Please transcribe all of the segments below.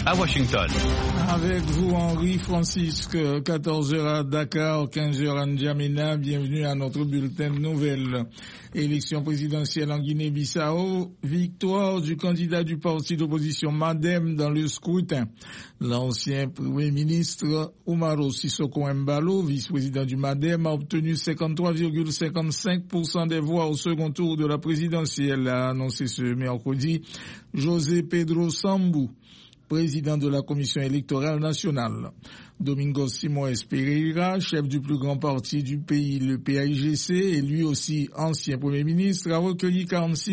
à Washington. Avec vous, Henri Francisque, 14h à Dakar, 15h à N'Djamena. Bienvenue à notre bulletin de nouvelles. Élection présidentielle en Guinée-Bissau, victoire du candidat du parti d'opposition MADEM dans le scrutin. L'ancien Premier ministre Umaro Sissoko Embalo, vice-président du MADEM, a obtenu 53,55% des voix au second tour de la présidentielle, a annoncé ce mercredi José Pedro Sambou, président de la Commission électorale nationale. Domingos Simões Pereira, chef du plus grand parti du pays, le PAIGC, et lui aussi ancien Premier ministre, a recueilli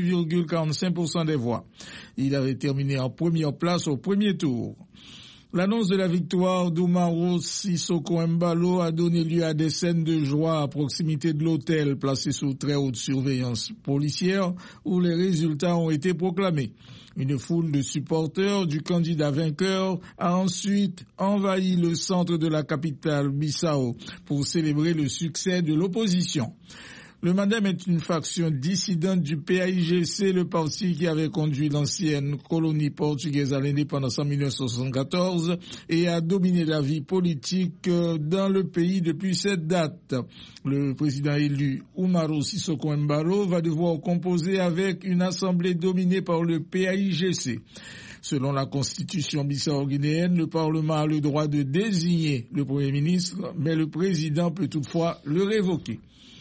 46,45% des voix. Il avait terminé en première place au premier tour. L'annonce de la victoire d'Umaro Sissoko Embalo a donné lieu à des scènes de joie à proximité de l'hôtel placé sous très haute surveillance policière où les résultats ont été proclamés. Une foule de supporters du candidat vainqueur a ensuite envahi le centre de la capitale Bissau pour célébrer le succès de l'opposition. Le MADEM est une faction dissidente du PAIGC, le parti qui avait conduit l'ancienne colonie portugaise à l'indépendance en 1974 et a dominé la vie politique dans le pays depuis cette date. Le président élu Umaro Sissoko Embalo va devoir composer avec une assemblée dominée par le PAIGC. Selon la constitution bissau-guinéenne, le Parlement a le droit de désigner le Premier ministre, mais le président peut toutefois le révoquer.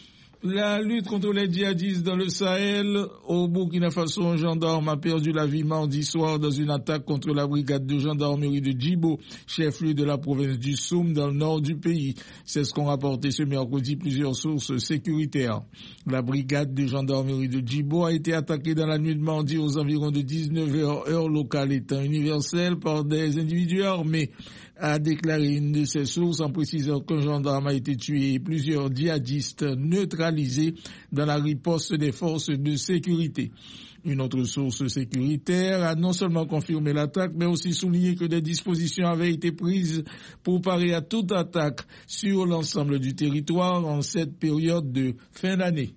La lutte contre les djihadistes dans le Sahel. Au Burkina Faso, un gendarme a perdu la vie mardi soir dans une attaque contre la brigade de gendarmerie de Djibo, chef-lieu de la province du Soum, dans le nord du pays. C'est ce qu'ont rapporté ce mercredi plusieurs sources sécuritaires. La brigade de gendarmerie de Djibo a été attaquée dans la nuit de mardi aux environs de 19h, heure locale et temps universel, par des individus armés, a déclaré une de ses sources en précisant qu'un gendarme a été tué et plusieurs djihadistes neutralisés dans la riposte des forces de sécurité. Une autre source sécuritaire a non seulement confirmé l'attaque, mais aussi souligné que des dispositions avaient été prises pour parer à toute attaque sur l'ensemble du territoire en cette période de fin d'année.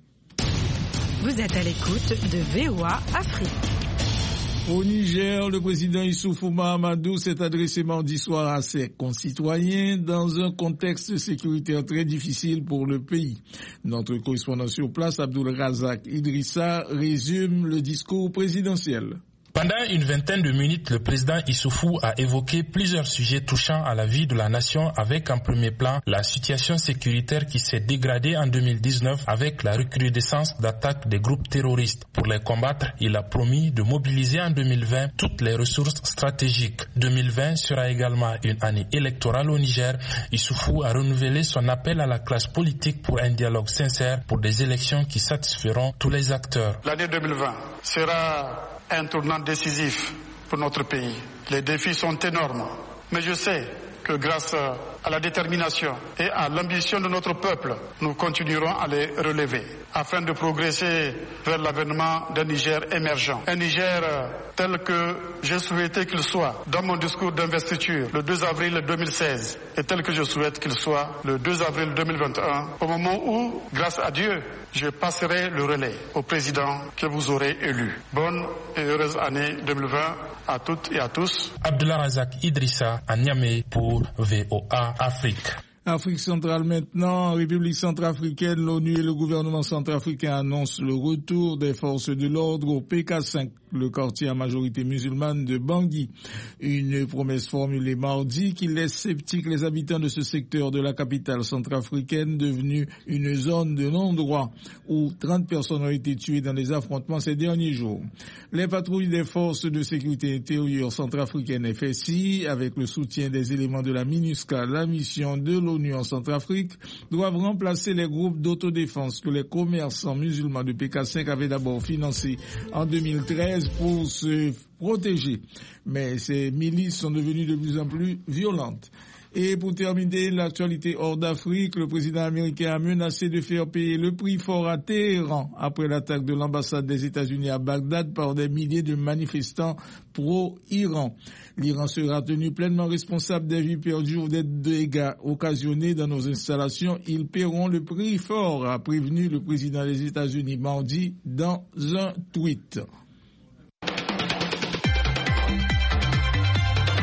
Vous êtes à l'écoute de VOA Afrique. Au Niger, le président Issoufou Mahamadou s'est adressé mardi soir à ses concitoyens dans un contexte sécuritaire très difficile pour le pays. Notre correspondant sur place, Abdoul Razak Idrissa, résume le discours présidentiel. Pendant une vingtaine de minutes, le président Issoufou a évoqué plusieurs sujets touchant à la vie de la nation avec en premier plan la situation sécuritaire qui s'est dégradée en 2019 avec la recrudescence d'attaques des groupes terroristes. Pour les combattre, il a promis de mobiliser en 2020 toutes les ressources stratégiques. 2020 sera également une année électorale au Niger. Issoufou a renouvelé son appel à la classe politique pour un dialogue sincère pour des élections qui satisferont tous les acteurs. L'année 2020 sera un tournant décisif pour notre pays. Les défis sont énormes, mais je sais que grâce à la détermination et à l'ambition de notre peuple, nous continuerons à les relever afin de progresser vers l'avènement d'un Niger émergent. Un Niger tel que j'ai souhaité qu'il soit dans mon discours d'investiture le 2 avril 2016 et tel que je souhaite qu'il soit le 2 avril 2021, au moment où, grâce à Dieu, je passerai le relais au président que vous aurez élu. Bonne et heureuse année 2020 à toutes et à tous. Abdoulaye Razak Idrissa à Niamey pour VOA Afrique. Afrique centrale maintenant, en République centrafricaine, l'ONU et le gouvernement centrafricain annoncent le retour des forces de l'ordre au PK5, le quartier à majorité musulmane de Bangui. Une promesse formulée mardi qui laisse sceptiques les habitants de ce secteur de la capitale centrafricaine, devenue une zone de non-droit où 30 personnes ont été tuées dans les affrontements ces derniers jours. Les patrouilles des forces de sécurité intérieure centrafricaines FSI, avec le soutien des éléments de la MINUSCA, la mission de l'ONU en Centrafrique, doivent remplacer les groupes d'autodéfense que les commerçants musulmans de PK5 avaient d'abord financés en 2013 pour se protéger. Mais ces milices sont devenues de plus en plus violentes. Et pour terminer l'actualité hors d'Afrique, le président américain a menacé de faire payer le prix fort à Téhéran après l'attaque de l'ambassade des États-Unis à Bagdad par des milliers de manifestants pro-Iran. L'Iran sera tenu pleinement responsable des vies perdues ou des dégâts occasionnés dans nos installations. Ils paieront le prix fort, a prévenu le président des États-Unis mardi dans un tweet.